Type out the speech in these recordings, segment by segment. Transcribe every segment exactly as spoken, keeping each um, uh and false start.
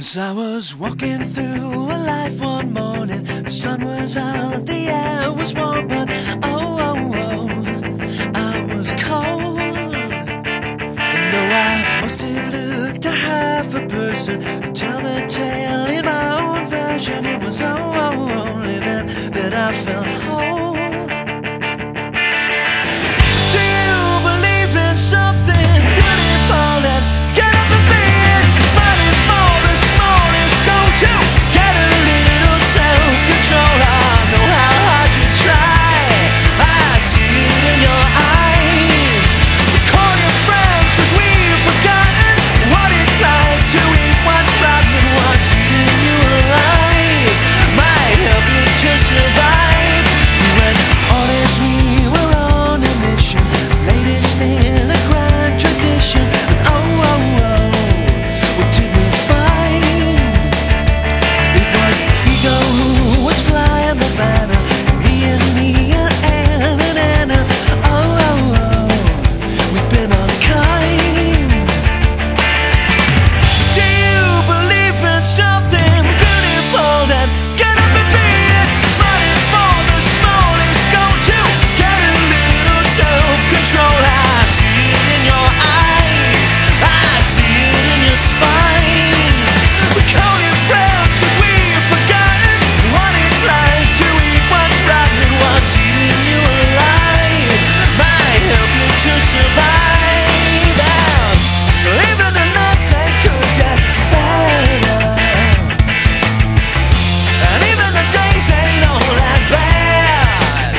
As I was walking through a life one morning, the sun was out, the air was warm, but oh, oh, oh, I was cold. And though I must have looked a half a person to tell the tale in my own version, it was oh, oh, only then that I felt whole. Do you believe in something beautiful that get up and be it? Fighting for the smallest goal to get a little self-control. I know how hard you try, I see it in your eyes. We call your friends cause we've forgotten what it's like to eat what's rotten and what's eating you alive. Might help you to survive. We went on as we were on a mission, latest in a grand tradition. And oh, oh, oh, what did we find? It was ego who was flying the banner, me and Mia, Ann and Anna. Oh, oh, oh, we've been unkind. Do you believe in something beautiful that get up and be it? Fighting for the smallest goal to get a little self-control. I see it in your eyes, I see it in your spine. We call you friends cause we've forgotten what it's like to eat what's rotten and what's eating you alive. Might help you to survive. Out, even the nights they could get better, and even the days ain't all that bad.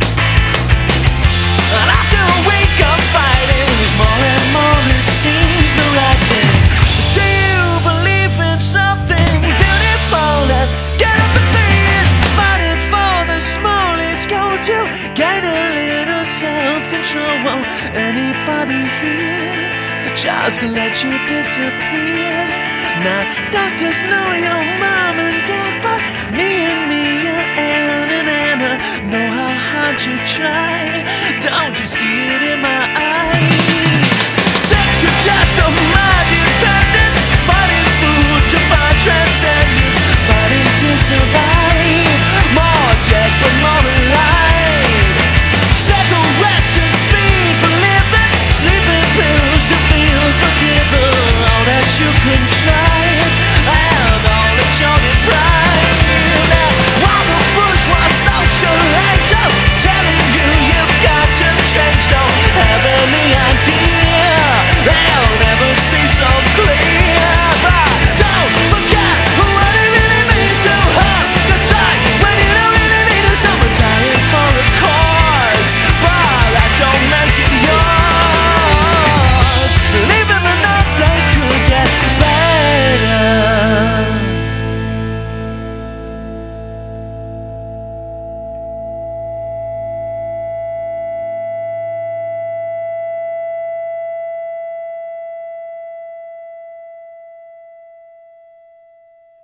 And after a week of fighting, there's more and more it seems the right thing. Do you believe in something beautiful that get up and be it? Fighting for the smallest goal to gain a little self-control. Won't anybody here just let you disappear? Now doctors know your mom and dad, but me and Mia, Ann and Anna know how hard you try. Don't you see it in my eyes?